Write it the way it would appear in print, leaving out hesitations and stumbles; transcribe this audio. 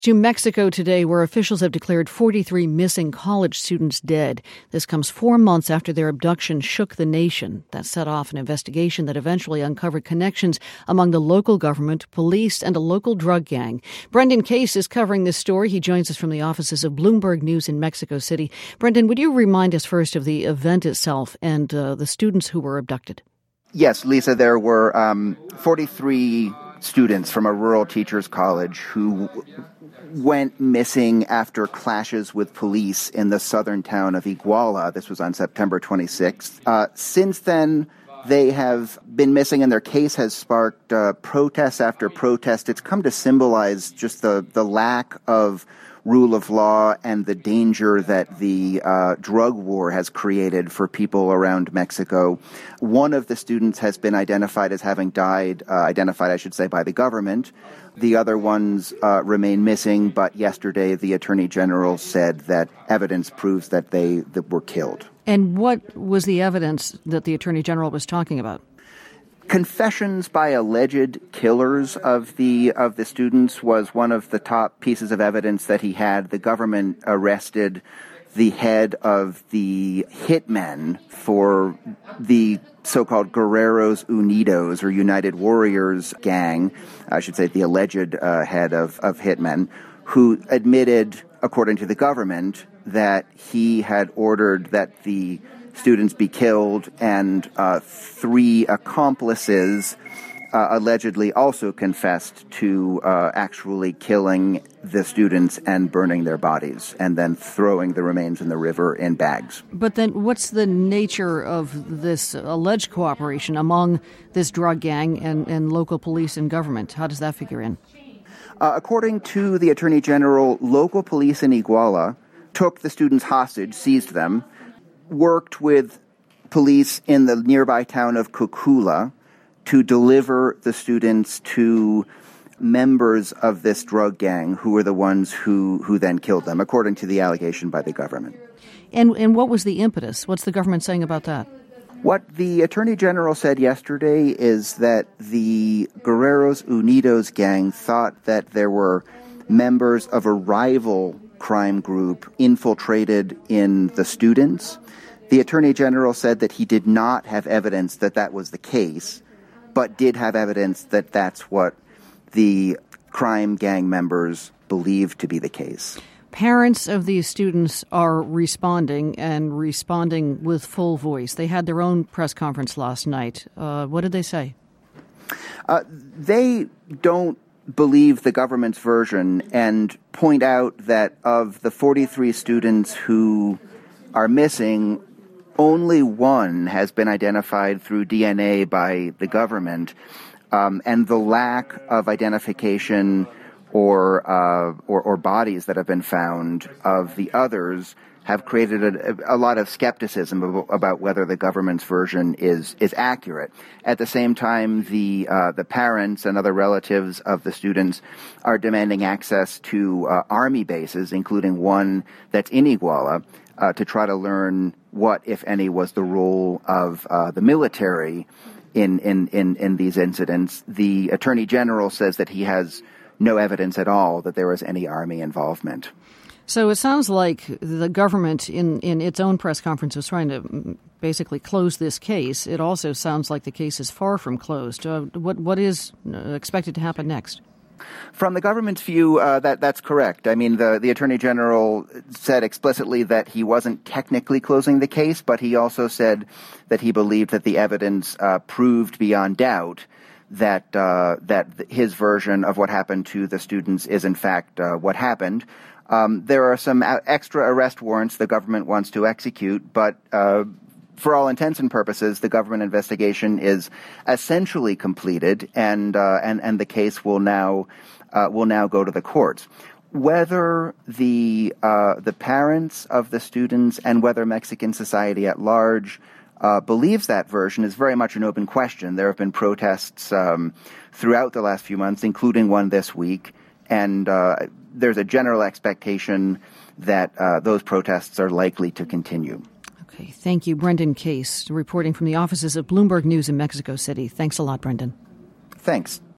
To Mexico today, where officials have declared 43 missing college students dead. This comes 4 months after their abduction shook the nation. That set off an investigation that eventually uncovered connections among the local government, police, and a local drug gang. Brendan Case is covering this story. He joins us from the offices of Bloomberg News in Mexico City. Brendan, would you remind us first of the event itself and the students who were abducted? Yes, Lisa, there were 43 students from a rural teachers college who went missing after clashes with police in the southern town of Iguala. This was on September 26th. Since then, they have been missing, and their case has sparked protest after protest. It's come to symbolize just the lack of rule of law and the danger that the drug war has created for people around Mexico. One of the students has been identified as having died, by the government. The other ones remain missing, but yesterday the Attorney General said that evidence proves that they were killed. And what was the evidence that the Attorney General was talking about? Confessions by alleged killers of the students was one of the top pieces of evidence that he had. The government arrested the head of the hitmen for the so-called Guerreros Unidos, or United Warriors gang, I should say the alleged head of hitmen, who admitted, according to the government, that he had ordered that the students be killed, and 3 accomplices allegedly also confessed to actually killing the students and burning their bodies and then throwing the remains in the river in bags. But then what's the nature of this alleged cooperation among this drug gang and local police and government? How does that figure in? According to the Attorney General, local police in Iguala took the students hostage, seized them, worked with police in the nearby town of Cocula to deliver the students to members of this drug gang who were the ones who then killed them, according to the allegation by the government. And what was the impetus? What's the government saying about that? What the Attorney General said yesterday is that the Guerreros Unidos gang thought that there were members of a rival crime group infiltrated in the students. The Attorney General said that he did not have evidence that that was the case, but did have evidence that that's what the crime gang members believed to be the case. Parents of these students are responding with full voice. They had their own press conference last night. What did they say? They don't believe the government's version and point out that of the 43 students who are missing, only one has been identified through DNA by the government, and the lack of identification or bodies that have been found of the others have created a lot of skepticism about whether the government's version is accurate. At the same time, the parents and other relatives of the students are demanding access to army bases, including one that's in Iguala, to try to learn what, if any, was the role of the military in these incidents. The Attorney General says that he has no evidence at all that there was any army involvement. So it sounds like the government in its own press conference was trying to basically close this case. It also sounds like the case is far from closed. What is expected to happen next? From the government's view, that's correct. I mean, the Attorney General said explicitly that he wasn't technically closing the case, but he also said that he believed that the evidence proved beyond doubt that his version of what happened to the students is in fact what happened. There are some extra arrest warrants the government wants to execute, but for all intents and purposes, the government investigation is essentially completed, and the case will now go to the courts. Whether the parents of the students and whether Mexican society at large believes that version is very much an open question. There have been protests throughout the last few months, including one this week, and there's a general expectation that those protests are likely to continue. Okay, thank you. Brendan Case, reporting from the offices of Bloomberg News in Mexico City. Thanks a lot, Brendan. Thanks.